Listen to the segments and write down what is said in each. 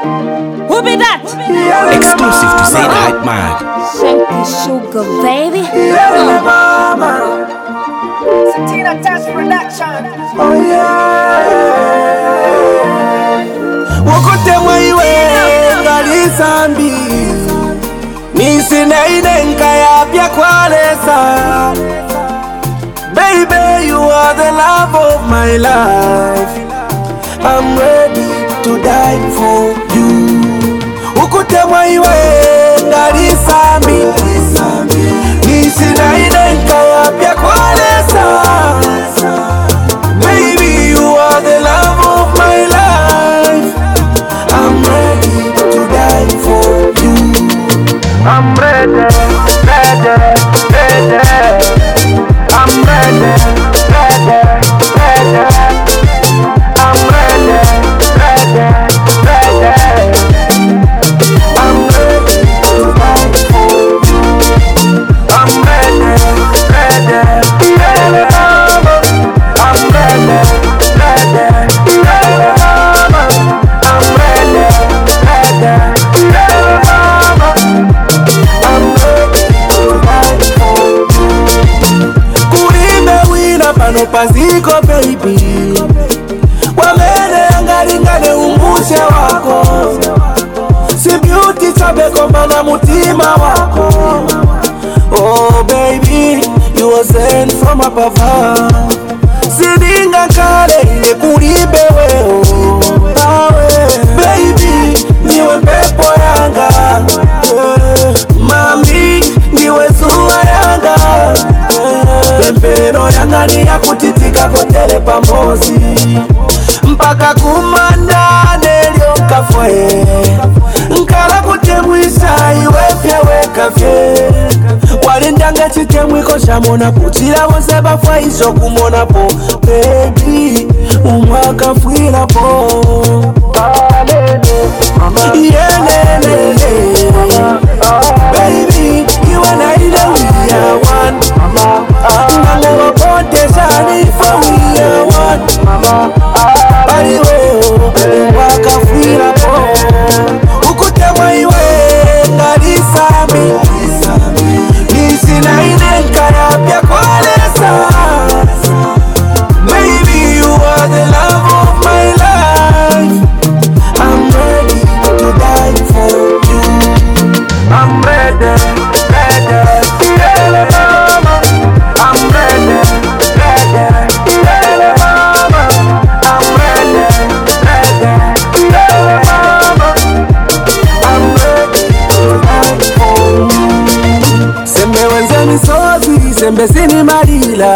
Who be that? Exclusive to Say Hype Mag. Shake the sugar, baby. Satina Touch Production. Oh yeah. Wokote mwaiwe ngalisambi Nisine inenka ya pia kwalesa. Baby, you are the love of my life. I'm ready to die for you. Wokote mwaiwe ngalisambi Nisine inenka ya pia kwalesa. Baby, you are the love of my life. I'm ready to die for you. I'm ready, ready, ready. I'm ready, ready, ready. I'm ready, ready, ready. I'm ready to die for you. I'm ready, ready, ready. I'm ready, ready, ready. I'm ready, ready, ready. I'm ready to die for you. Kulimbe wina pano paziko baby. Wamene angalingane umushe wako. Si beauty chabe komana mutima wako. Oh baby, you were sent from above. Sidinga kale ile kulimbe weo. Baby, niwe pepo yanga. Mami, niwe zuwa yanga. Pempero yanga ni ya kutitika kotele pamozi. Mpaka kumanda nelio kafwe. Nkala kutemwisa iwe pya weka fye. Walindanga chitemwiko shamona kuchila wose bafwa iso kumona po. Baby, umwaka fwila po. Baby, you and I know we are one. Nango ponte shani for we are one. Anyway, waka fwila po. Ukute maiwe ngalisami. Nisi na inenka ya pia kwalesa. Baby, you are the love of my life. I'm ready to die for you. I'm ready, ready, ready, mama. I'm ready, ready, ready, mama. I'm ready, ready, ready, mama. I'm ready to die for you. Sembe wenze misozi, sembe sini madila.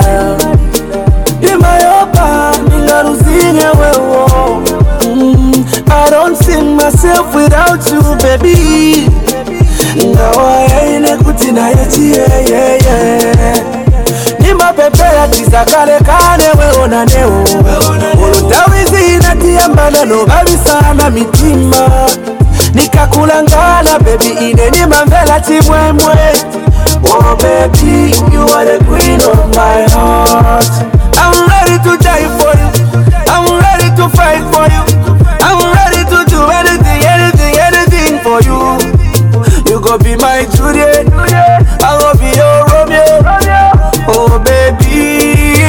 Imayopa, ningaruzinye wewo. I don't see myself without you, baby. Ngawa yaine kutina yechi, yeah. Nima pepera tizakale kane weona neo. Ulutawizi inatia mbanano babi sana mitima. Nikakulangala baby ine nima mvela chimwemwe. Oh baby, you are the queen of my heart. I'm ready to die for you. I'm ready to fight for you. I'm ready to do anything, anything, anything for you. You go be my Juliet, I go be your Romeo. Oh baby.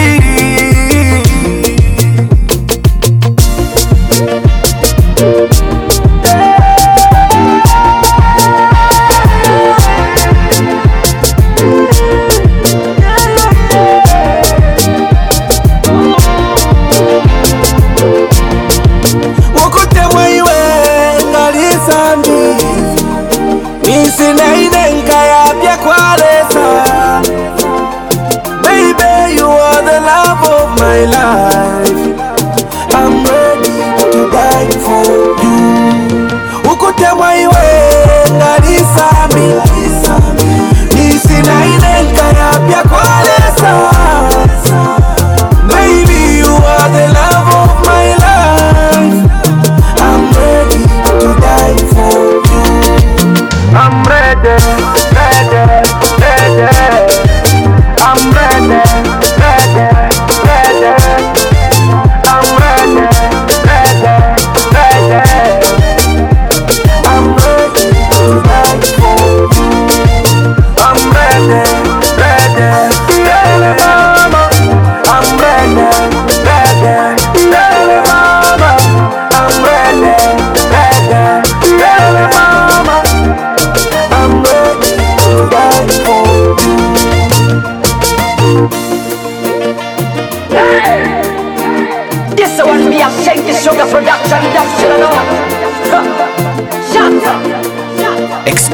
Baby, you are the love of my life. I'm ready to die for you. Ukute mwaiwe ngalisami. Nisina inenka ya pia kwalesa. Baby, you are the love of my life.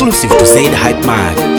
Exclusive to Zaid Hype Mag.